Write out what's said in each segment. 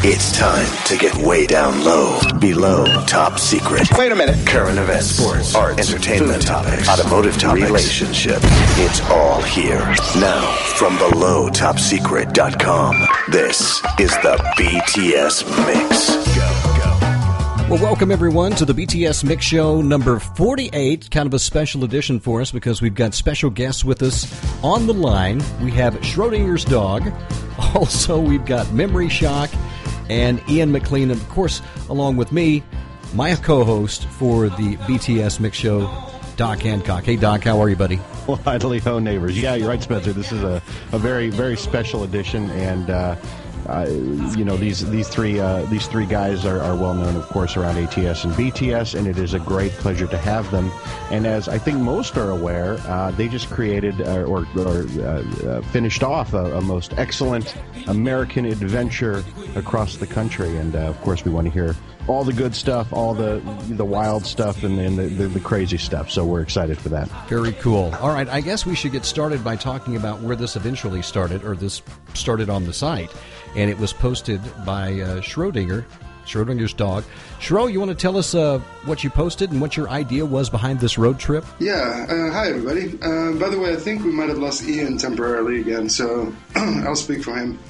It's time to get way down low, below top secret. Wait a minute. Current events, sports, art, entertainment topics, automotive topics, relationship. It's all here. Now, from belowtopsecret.com, this is the BTS Mix. Well, welcome everyone to the BTS Mix Show number 48, kind of a special edition for us because we've got special guests with us on the line. We have Schrodinger's dog. Also, we've got Memory Shock and Ian McLean, and of course, along with me, my co-host for the BTS Mix Show, Doc Hancock. Hey, Doc, how are you, buddy? Well, idly ho, neighbors. Yeah, you're right, Spencer. This is a very, very special edition, and these three guys are well known, of course, around ATS and BTS, and it is a great pleasure to have them. And as I think most are aware, they just created or finished off a most excellent American adventure across the country. And of course, we want to hear all the good stuff, all the wild stuff, and the crazy stuff. So we're excited for that. Very cool. All right, I guess we should get started by talking about where this eventually started, or this started on the site. And it was posted by Schrodinger's dog. Schro, you want to tell us what you posted and what your idea was behind this road trip? Yeah. Hi, everybody. By the way, I think we might have lost Ian temporarily again, so I'll speak for him.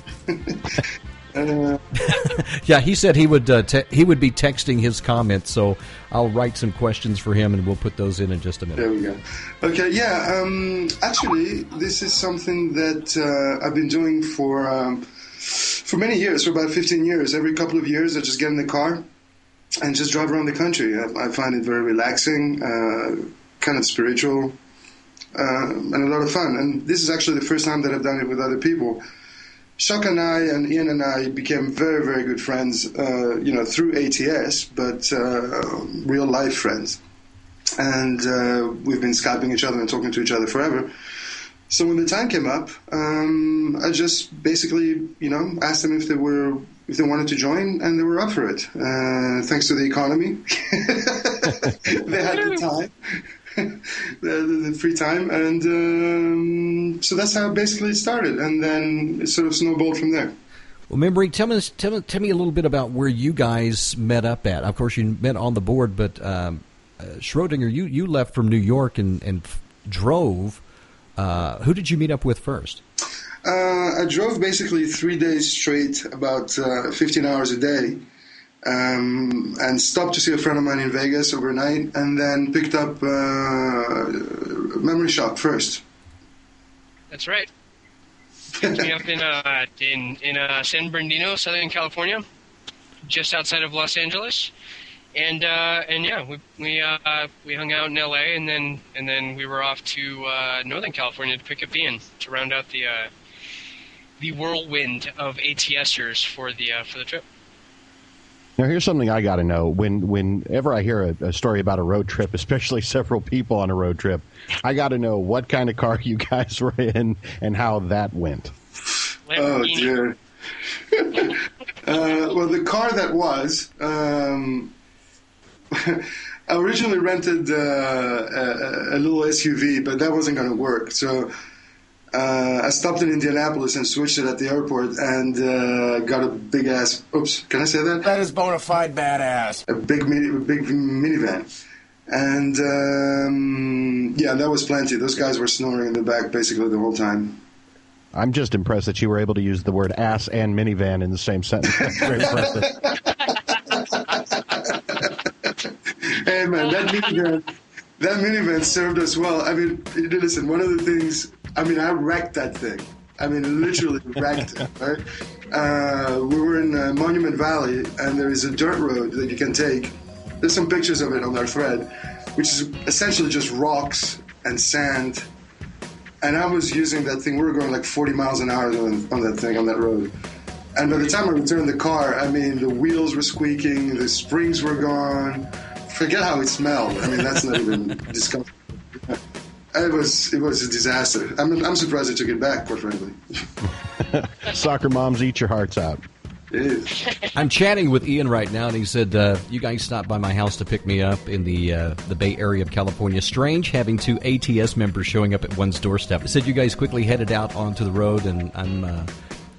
Yeah, he said he would be texting his comments, so I'll write some questions for him, and we'll put those in just a minute. There we go. Okay, yeah. Actually, this is something that I've been doing for many years, for about 15 years. Every couple of years, I just get in the car and just drive around the country. I find it very relaxing, kind of spiritual, and a lot of fun. And this is actually the first time that I've done it with other people. Shock and I and Ian and I became very, very good friends, through ATS, but real life friends. And we've been Skyping each other and talking to each other forever. So when the time came up, I just basically, asked them if they wanted to join, and they were up for it. Thanks to the economy, they had the time, the free time, and so that's how basically it started, and then it sort of snowballed from there. Well, Memory, tell me a little bit about where you guys met up at. Of course, you met on the board, but Schrodinger, you left from New York and drove. Who did you meet up with first? I drove basically 3 days straight, about 15 hours a day, and stopped to see a friend of mine in Vegas overnight, and then picked up Memory Shock first. That's right. Picked me up in San Bernardino, Southern California, just outside of Los Angeles. And yeah, we hung out in LA, and then we were off to Northern California to pick up Ian to round out the whirlwind of ATSers for the trip. Now, here's something I got to know. Whenever I hear a story about a road trip, especially several people on a road trip, I got to know what kind of car you guys were in and how that went. Oh dear. Well, the car that was. I originally rented a little SUV, but that wasn't going to work. So I stopped in Indianapolis and switched it at the airport and got a big ass. Oops, can I say that? That is bona fide badass. A big minivan, and yeah, that was plenty. Those guys were snoring in the back basically the whole time. I'm just impressed that you were able to use the word ass and minivan in the same sentence. That's very impressive. Hey man, that minivan served us well. I mean, listen, one of the things, I wrecked that thing. Literally wrecked it, right? We were in Monument Valley, and there is a dirt road that you can take. There's some pictures of it on our thread, which is essentially just rocks and sand. And I was using that thing. We were going like 40 miles an hour on that thing, on that road. And by the time I returned the car, the wheels were squeaking, the springs were gone. Forget how it smelled. That's not even disgusting. It was a disaster. I'm surprised I took it back, quite frankly. Soccer moms, eat your hearts out. It is. I'm chatting with Ian right now, and he said, you guys stopped by my house to pick me up in the Bay Area of California. Strange having two ATS members showing up at one's doorstep. He said you guys quickly headed out onto the road, and I'm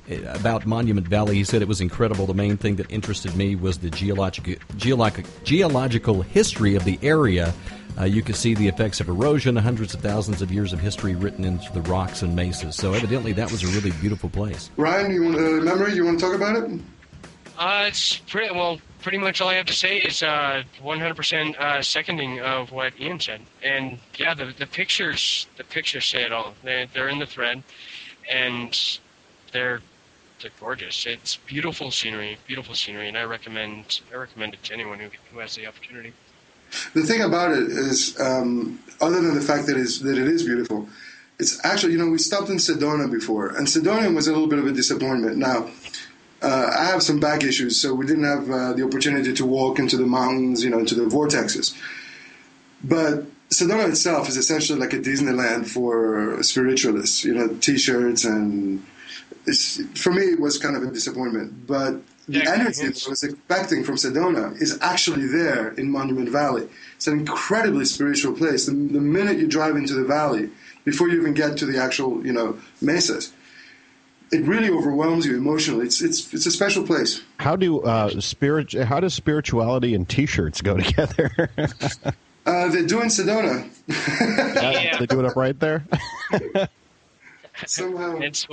about Monument Valley. He said it was incredible. The main thing that interested me was the geological history of the area. You could see the effects of erosion, hundreds of thousands of years of history written into the rocks and mesas. So evidently that was a really beautiful place. Ryan, you want to talk about it? It's pretty much all I have to say is 100% seconding of what Ian said. And yeah, the pictures say it all. They're in the thread, and they're gorgeous. It's beautiful scenery, and I recommend it to anyone who has the opportunity. The thing about it is, other than the fact that it is beautiful, it's actually, we stopped in Sedona before, and Sedona was a little bit of a disappointment. Now, I have some back issues, so we didn't have the opportunity to walk into the mountains, into the vortexes. But Sedona itself is essentially like a Disneyland for spiritualists, T-shirts, and for me it was kind of a disappointment. But the energy that I was expecting from Sedona is actually there in Monument Valley. It's an incredibly spiritual place. The minute you drive into the valley, before you even get to the actual, mesas, it really overwhelms you emotionally. It's a special place. How does spirituality and T-shirts go together? They do in Sedona. Yeah. They do it up right there. Somehow. That's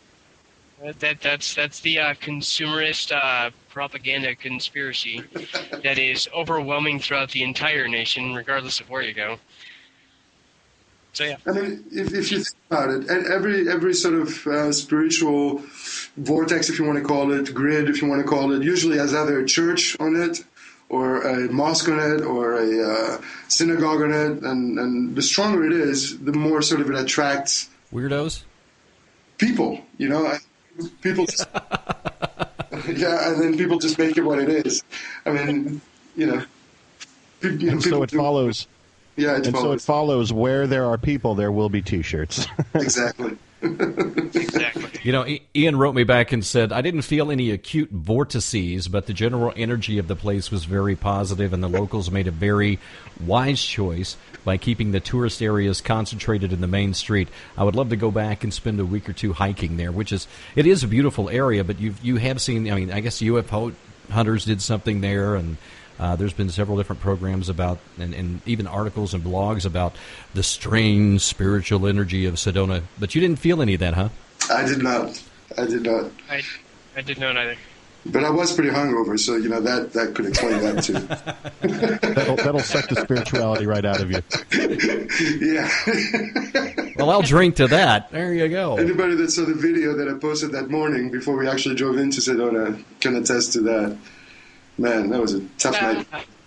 the consumerist propaganda conspiracy that is overwhelming throughout the entire nation, regardless of where you go. So yeah. I mean, if you think about it, every sort of spiritual vortex, if you want to call it, grid, if you want to call it, usually has either a church on it, or a mosque on it, or a synagogue on it, and the stronger it is, the more sort of it attracts weirdos, people. People. Just, yeah, and then people just make it what it is. I mean, so it follows. Yeah, so it follows where there are people, there will be T-shirts. Exactly. Exactly. Ian wrote me back and said, I didn't feel any acute vortices, but the general energy of the place was very positive, and the locals made a very wise choice by keeping the tourist areas concentrated in the main street. I would love to go back and spend a week or two hiking there, it is a beautiful area, but you have seen, I guess UFO hunters did something there, and there's been several different programs about, and even articles and blogs about the strange spiritual energy of Sedona. But you didn't feel any of that, huh? I did not. I did not either. But I was pretty hungover, so that could explain that too. That'll suck the spirituality right out of you. Yeah. Well, I'll drink to that. There you go. Anybody that saw the video that I posted that morning before we actually drove into Sedona can attest to that. Man, that was a tough night.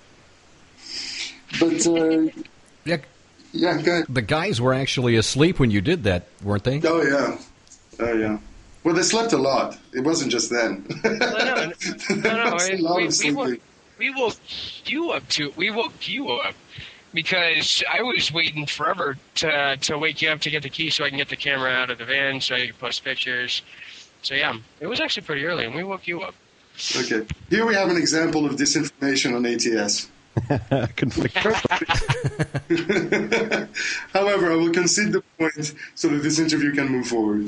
But yeah, go ahead. The guys were actually asleep when you did that, weren't they? Oh yeah. Well, they slept a lot. It wasn't just then. No. We woke you up too. We woke you up because I was waiting forever to wake you up to get the key so I can get the camera out of the van so I could post pictures. So yeah, it was actually pretty early, and we woke you up. Okay. Here we have an example of disinformation on ATS. However, I will concede the point so that this interview can move forward.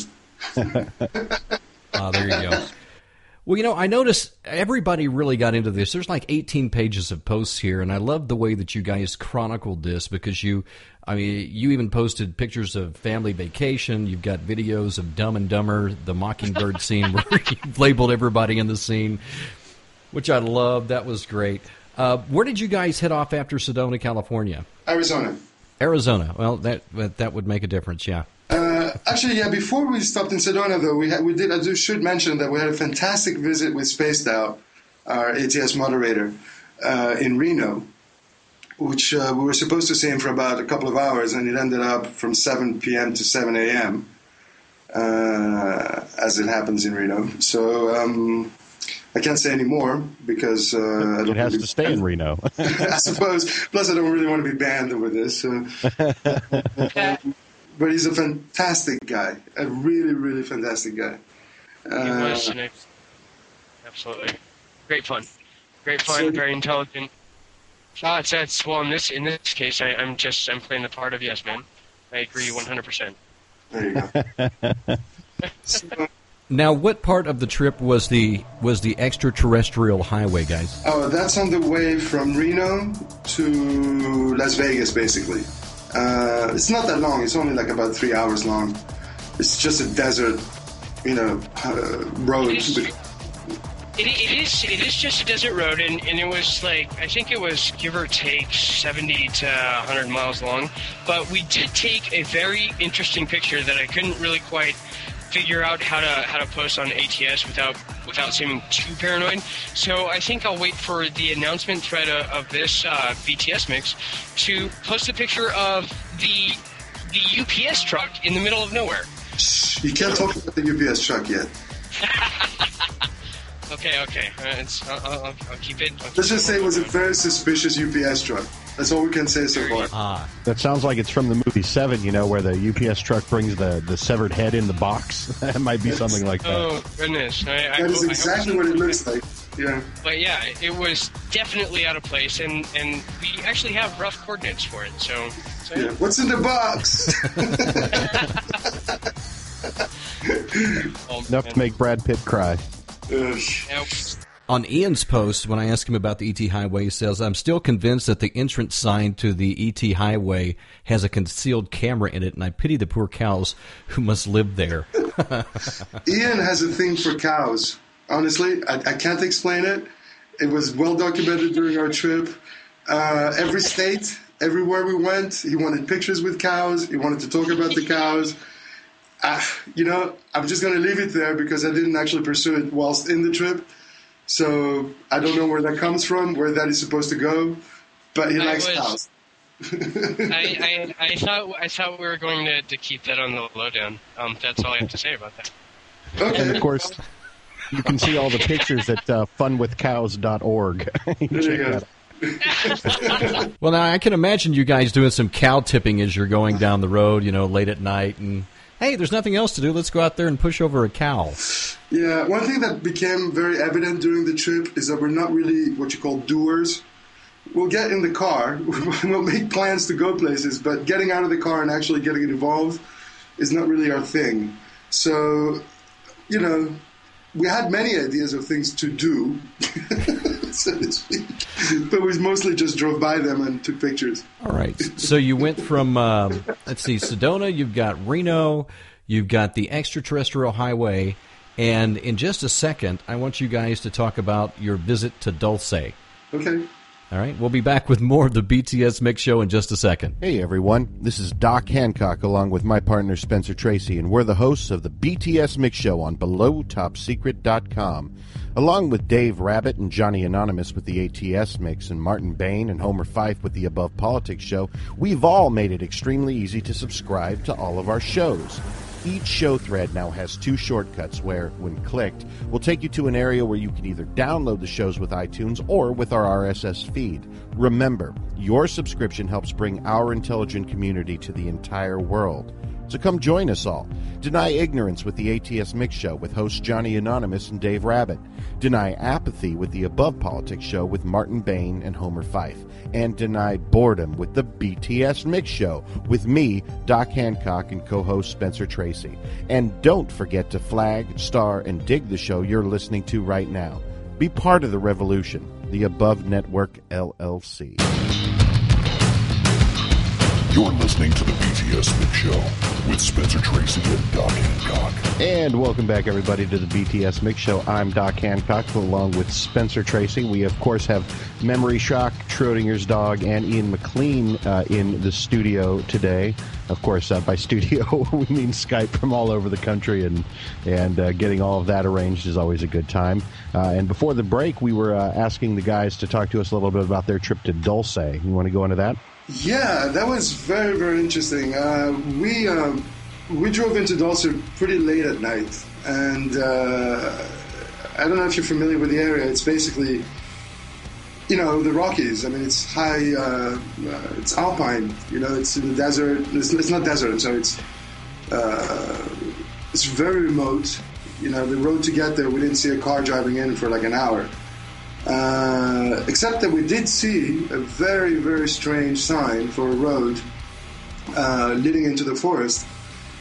There you go. Well, I noticed everybody really got into this. There's like 18 pages of posts here, and I love the way that you guys chronicled this because you even posted pictures of family vacation. You've got videos of Dumb and Dumber, the Mockingbird scene where you've labeled everybody in the scene, which I love. That was great. Where did you guys head off after Sedona, California? Arizona. Well, that would make a difference, yeah. Actually, yeah. Before we stopped in Sedona, though, I should mention that we had a fantastic visit with Spaced Out, our ATS moderator, in Reno, which we were supposed to see him for about a couple of hours, and it ended up from 7 p.m. to 7 a.m., as it happens in Reno. So I can't say any more because I don't it has to stay in Reno. I suppose. Plus, I don't really want to be banned over this. So. But he's a fantastic guy, a really, really fantastic guy. He was, absolutely great fun, very intelligent. Well, in this case, I'm playing the part of yes man. I agree 100%. There you go. Now, what part of the trip was the extraterrestrial highway, guys? Oh, that's on the way from Reno to Las Vegas, basically. It's not that long. It's only like about 3 hours long. It's just a desert, road. It is just a desert road, and it was like, I think it was give or take 70 to 100 miles long. But we did take a very interesting picture that I couldn't really quite figure out how to post on ATS without seeming too paranoid. So I think I'll wait for the announcement thread of this BTS mix to post a picture of the UPS truck in the middle of nowhere. You can't talk about the UPS truck yet. Okay. I'll keep it. Let's just say it was a very suspicious UPS truck. That's all we can say so far. That sounds like it's from the movie Seven, where the UPS truck brings the severed head in the box. That might be something like that. Oh, goodness. That is exactly what it looks like. Yeah. But yeah, it was definitely out of place, and we actually have rough coordinates for it. So yeah. What's in the box? Enough to make Brad Pitt cry. On Ian's post, when I asked him about the ET Highway, he says, I'm still convinced that the entrance sign to the ET Highway has a concealed camera in it, and I pity the poor cows who must live there. Ian has a thing for cows. Honestly, I can't explain it. It was well documented during our trip. Every state, everywhere we went, he wanted pictures with cows. He wanted to talk about the cows. I'm just going to leave it there because I didn't actually pursue it whilst in the trip. So I don't know where that comes from, where that is supposed to go, but he likes cows. I thought we were going to keep that on the lowdown. That's all I have to say about that. Okay. And of course, you can see all the pictures at funwithcows.org. There you go. Well, now I can imagine you guys doing some cow tipping as you're going down the road, late at night, and hey, there's nothing else to do. Let's go out there and push over a cow. Yeah, one thing that became very evident during the trip is that we're not really what you call doers. We'll get in the car, we'll make plans to go places, but getting out of the car and actually getting involved is not really our thing. So, we had many ideas of things to do, so to speak, but we mostly just drove by them and took pictures. All right. So you went from, Sedona, you've got Reno, you've got the extraterrestrial highway, and in just a second, I want you guys to talk about your visit to Dulce. Okay. All right. We'll be back with more of the BTS Mix Show in just a second. Hey, everyone. This is Doc Hancock along with my partner Spencer Tracy, and we're the hosts of the BTS Mix Show on BelowTopSecret.com. Along with Dave Rabbit and Johnny Anonymous with the ATS Mix and Martin Bain and Homer Fife with the Above Politics Show, we've all made it extremely easy to subscribe to all of our shows. Each show thread now has 2 shortcuts where, when clicked, will take you to an area where you can either download the shows with iTunes or with our RSS feed. Remember, your subscription helps bring our intelligent community to the entire world. So come join us all. Deny ignorance with the ATS Mix Show with hosts Johnny Anonymous and Dave Rabbit. Deny apathy with the Above Politics Show with Martin Bain and Homer Fife. And deny boredom with the BTS Mix Show with me, Doc Hancock, and co-host Spencer Tracy. And don't forget to flag, star, and dig the show you're listening to right now. Be part of the revolution. The Above Network, LLC. You're listening to the BTS Mix Show with Spencer Tracy and Doc Hancock. And welcome back, everybody, to the BTS Mix Show. I'm Doc Hancock, along with Spencer Tracy. We, of course, have Memory Shock, Schrodinger's dog, and Ian McLean in the studio today. Of course, by studio, we mean Skype from all over the country, and getting all of that arranged is always a good time. And before the break, we were asking the guys to talk to us a little bit about their trip to Dulce. You want to go into that? Yeah, that was very, very interesting. We drove into Dulce pretty late at night, and I don't know if you're familiar with the area. It's basically, the Rockies. I mean, it's high, it's alpine. It's in the desert. It's not desert. I'm sorry. It's very remote. The road to get there, we didn't see a car driving in for like an hour. Except that we did see a very, very strange sign for a road leading into the forest.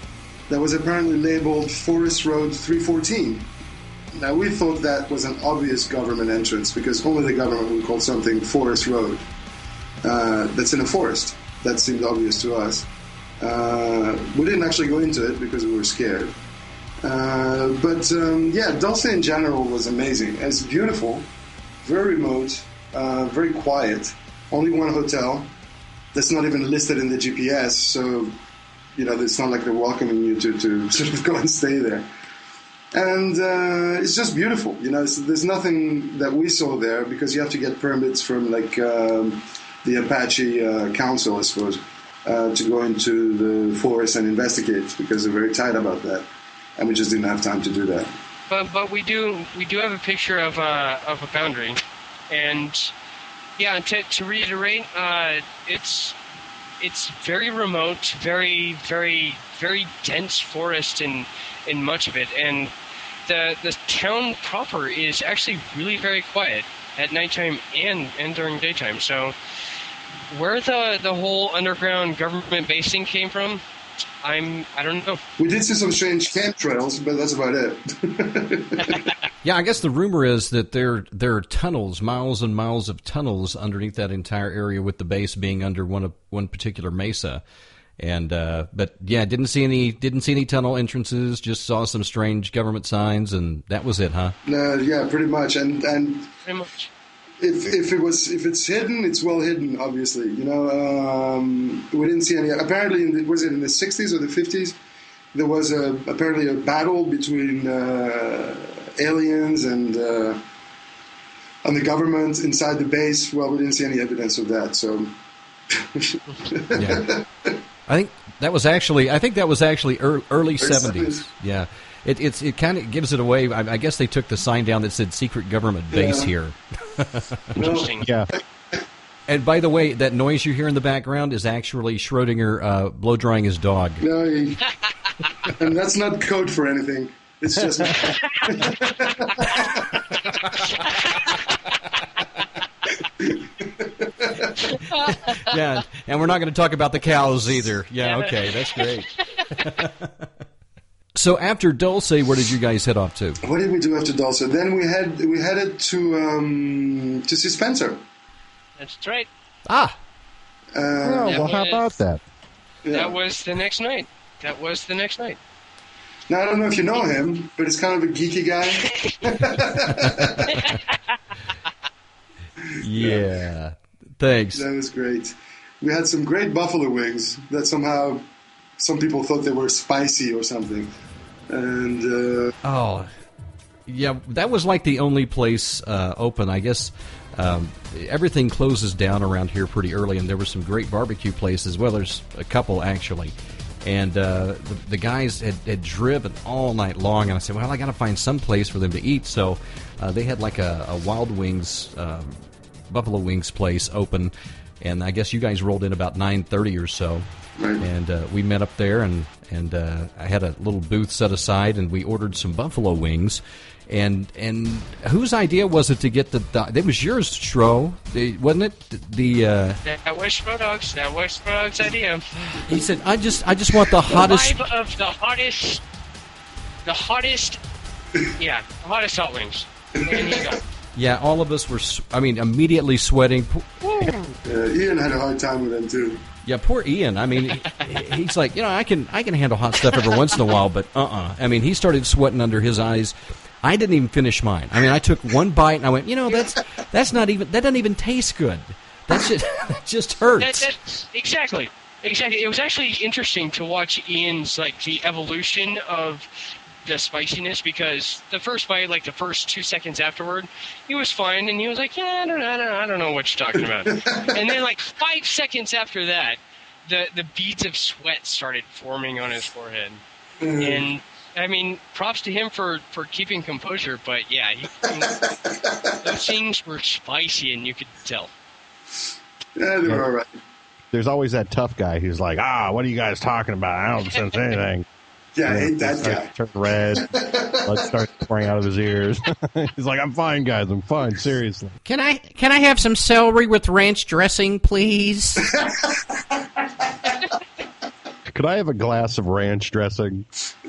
that was apparently labeled Forest Road 314. Now, we thought that was an obvious government entrance because only the government would call something Forest Road. That's in a forest. That seemed obvious to us. We didn't actually go into it because we were scared. But Dulce in general was amazing. It's beautiful, very remote, very quiet. Only one hotel that's not even listed in the GPS, so it's not like they're welcoming you to sort of go and stay there. And it's just beautiful. There's nothing that we saw there because you have to get permits from the Apache Council, I suppose, to go into the forest and investigate because they're very tight about that. And we just didn't have time to do that. But we do have a picture of a boundary, and to reiterate, it's very remote, very very very dense forest in much of it, and the town proper is actually really very quiet at nighttime and during daytime. So where the whole underground government base thing came from, I don't know. We did see some strange chemtrails, but that's about it. Yeah, I guess the rumor is that there are tunnels, miles and miles of tunnels underneath that entire area, with the base being under one particular mesa. And but yeah, didn't see any tunnel entrances. Just saw some strange government signs, and that was it, huh? Yeah, pretty much. And Pretty much. If it's hidden, it's well hidden. Obviously, we didn't see any. Apparently, was it in the 60s or the 50s? There was apparently a battle between aliens and the government inside the base. Well, we didn't see any evidence of that. So, yeah, I think that was actually early 70s. Yeah. It kind of gives it away. I guess they took the sign down that said "Secret Government Base" here. Interesting. Yeah. And by the way, that noise you hear in the background is actually Schrodinger blow drying his dog. No, and that's not code for anything. It's just. Yeah, and we're not going to talk about the cows either. Yeah, okay, that's great. So after Dulce, where did you guys head off to? What did we do after Dulce? Then we headed to see Spencer. That's right. Ah. Well, how about that? Yeah. That was the next night. Now, I don't know if you know him, but he's kind of a geeky guy. Yeah. Thanks. That was great. We had some great buffalo wings that somehow some people thought they were spicy or something. And yeah, that was like the only place open. I guess everything closes down around here pretty early, and there were some great barbecue places. Well, there's a couple actually. And the guys had driven all night long, and I said, well, I got to find some place for them to eat. So they had like a Wild Wings, Buffalo Wings place open, and I guess you guys rolled in about 9:30 or so. Right. And we met up there, and I had a little booth set aside, and we ordered some buffalo wings. And whose idea was it to get it was yours, Shro, wasn't it? That was Schrodog's. That was Schrodog's idea. He said, I just want the hottest. Five of the hottest hot wings. There you go. Yeah, all of us were, immediately sweating. Ian had a hard time with them too. Yeah, poor Ian. I mean, he's like, I can handle hot stuff every once in a while, but I mean, he started sweating under his eyes. I didn't even finish mine. I mean, I took one bite and I went, that doesn't even taste good. That just hurts. Exactly. It was actually interesting to watch Ian's the evolution of the spiciness, because the first bite, the first 2 seconds afterward, he was fine, and he was like, yeah, I don't know what you're talking about. And then 5 seconds after that, the beads of sweat started forming on his forehead. And I mean, props to him for keeping composure, but yeah, those things were spicy, and you could tell. Yeah, they were all right. There's always that tough guy who's like, what are you guys talking about? I don't sense anything. Yeah, I hate that guy. Turn red. Blood starts pouring out of his ears. He's like, I'm fine, guys. I'm fine. Seriously. Can I have some celery with ranch dressing, please? Could I have a glass of ranch dressing?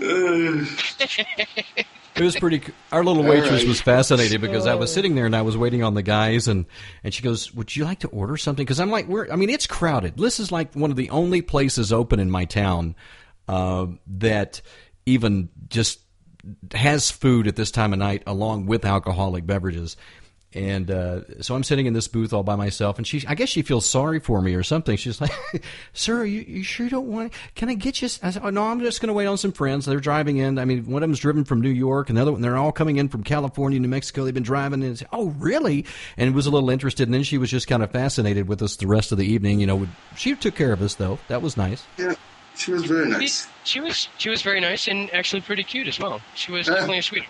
It was our little waitress was fascinated because I was sitting there and I was waiting on the guys and she goes, "Would you like to order something?" Because I'm like, it's crowded. This is like one of the only places open in my town that even just has food at this time of night along with alcoholic beverages. And so I'm sitting in this booth all by myself, and I guess she feels sorry for me or something. She's like, "Sir, you sure don't want? Can I get you?" I said, "Oh, no, I'm just going to wait on some friends. They're driving in. I mean, one of them's driven from New York, and the other one, they're all coming in from California, New Mexico. They've been driving." And said, "Oh, really?" And was a little interested. And then she was just kind of fascinated with us the rest of the evening. She took care of us, though. That was nice. Yeah, she was very nice. She was very nice and actually pretty cute as well. She was definitely a sweetheart.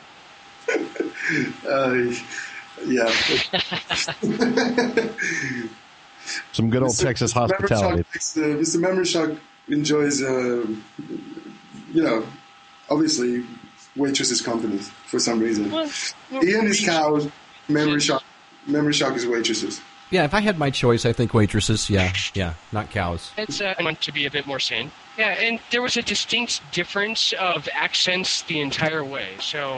Yeah. Some good old Texas hospitality. Mr. Memory Shock enjoys, obviously, waitresses' company for some reason. Ian is cows, Memory Shock is waitresses. Yeah, if I had my choice, I think waitresses, yeah, not cows. It's I want to be a bit more sane. Yeah, and there was a distinct difference of accents the entire way, so...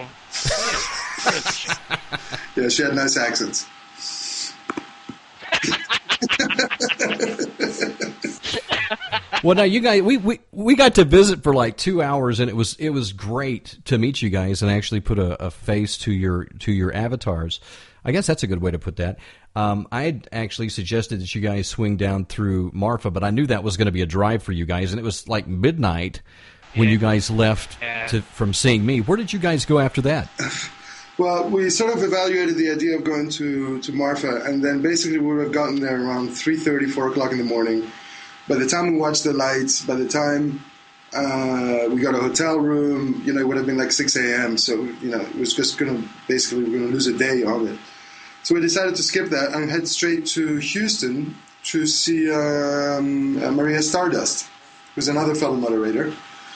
Yeah, she had nice accents. Well, now you guys, we got to visit for like 2 hours, and it was great to meet you guys and actually put a face to your avatars. I guess that's a good way to put that. I had actually suggested that you guys swing down through Marfa, but I knew that was going to be a drive for you guys, and it was like midnight when you guys left from seeing me. Where did you guys go after that? Well, we sort of evaluated the idea of going to Marfa, and then basically we would have gotten there around 3:30, 4 o'clock in the morning. By the time we watched the lights, by the time we got a hotel room, it would have been like 6 a.m. So, it was just we're going to lose a day on it. So we decided to skip that and head straight to Houston to see Maria Stardust, who's another fellow moderator.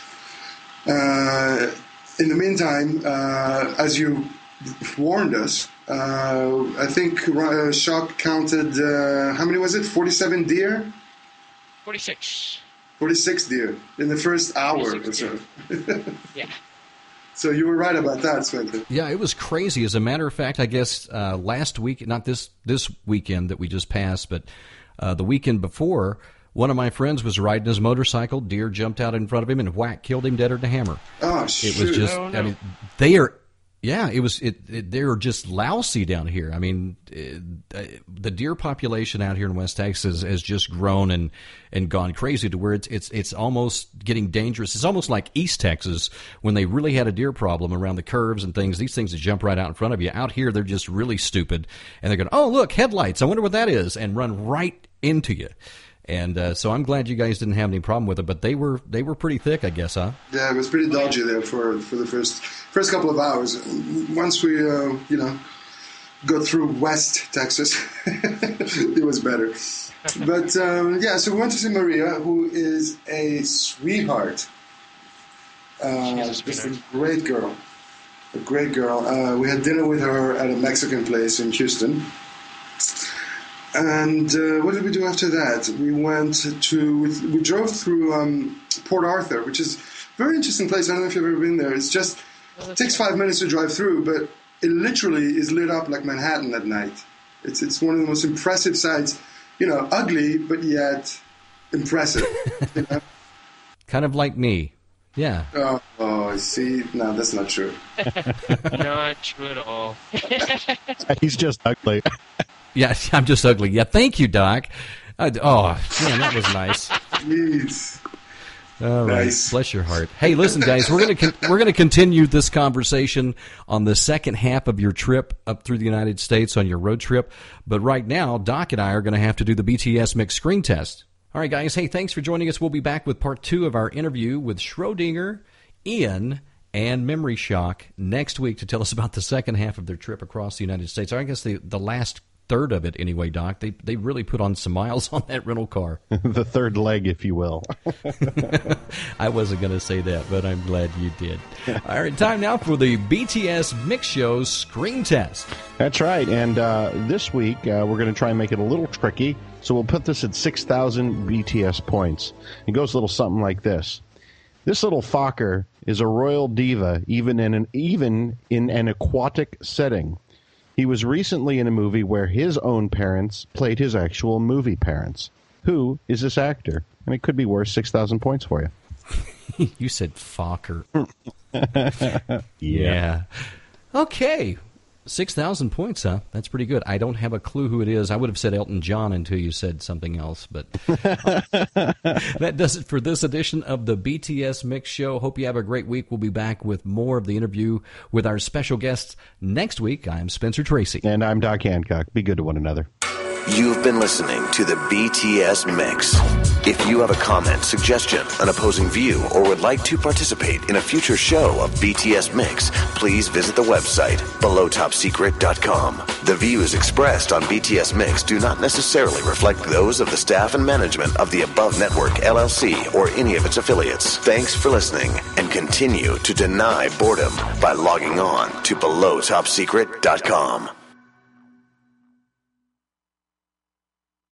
In the meantime, as you warned us, I think Shock counted, how many was it? 47 deer? 46. 46 deer in the first hour or so. Yeah. So you were right about that, Spencer. Yeah, it was crazy. As a matter of fact, I guess last week, not this weekend that we just passed, but the weekend before, one of my friends was riding his motorcycle. Deer jumped out in front of him and whack, killed him dead or to hammer. Oh, shoot. It was just, no. I mean, they are, they're just lousy down here. I mean, the deer population out here in West Texas has just grown and gone crazy to where it's almost getting dangerous. It's almost like East Texas when they really had a deer problem around the curves and things. These things that jump right out in front of you. Out here, they're just really stupid. And they're going, "Oh, look, headlights. I wonder what that is," and run right into you. And so I'm glad you guys didn't have any problem with it, but they were pretty thick, I guess, huh? Yeah, it was pretty dodgy there for the first couple of hours. Once we got through West Texas, it was better. But so we went to see Maria, who is a sweetheart. Just a great girl. We had dinner with her at a Mexican place in Houston. And what did we do after that? We drove through Port Arthur, which is a very interesting place. I don't know if you've ever been there. It takes 5 minutes to drive through, but it literally is lit up like Manhattan at night. It's one of the most impressive sights. Ugly, but yet impressive. Kind of like me. Yeah. Oh, see? No, that's not true. Not true at all. He's just ugly. Yeah, I'm just ugly. Yeah, thank you, Doc. Man, that was nice. Jeez. All right, Nice. Bless your heart. Hey, listen, guys, we're gonna continue this conversation on the second half of your trip up through the United States on your road trip. But right now, Doc and I are going to have to do the BTS mixed screen test. All right, guys. Hey, thanks for joining us. We'll be back with part 2 of our interview with Schrodinger, Ian, and Memory Shock next week to tell us about the second half of their trip across the United States. Or I guess the last third of it anyway, Doc. They really put on some miles on that rental car. The third leg, if you will. I wasn't going to say that, but I'm glad you did. All right, time now for the BTS Mix Show screen test. That's right, and this week we're going to try and make it a little tricky, so we'll put this at 6,000 BTS points. It goes a little something like this. This little Fokker is a royal diva, even in an aquatic setting. He was recently in a movie where his own parents played his actual movie parents. Who is this actor? And it could be worth 6,000 points for you. You said Fokker. Yeah. Okay. 6,000 points, huh? That's pretty good. I don't have a clue who it is. I would have said Elton John until you said something else. But that does it for this edition of the BTS Mix Show. Hope you have a great week. We'll be back with more of the interview with our special guests next week. I'm Spencer Tracy. And I'm Doc Hancock. Be good to one another. You've been listening to the BTS Mix. If you have a comment, suggestion, an opposing view, or would like to participate in a future show of BTS Mix, please visit the website belowtopsecret.com. The views expressed on BTS Mix do not necessarily reflect those of the staff and management of the Above Network, LLC, or any of its affiliates. Thanks for listening, and continue to deny boredom by logging on to belowtopsecret.com.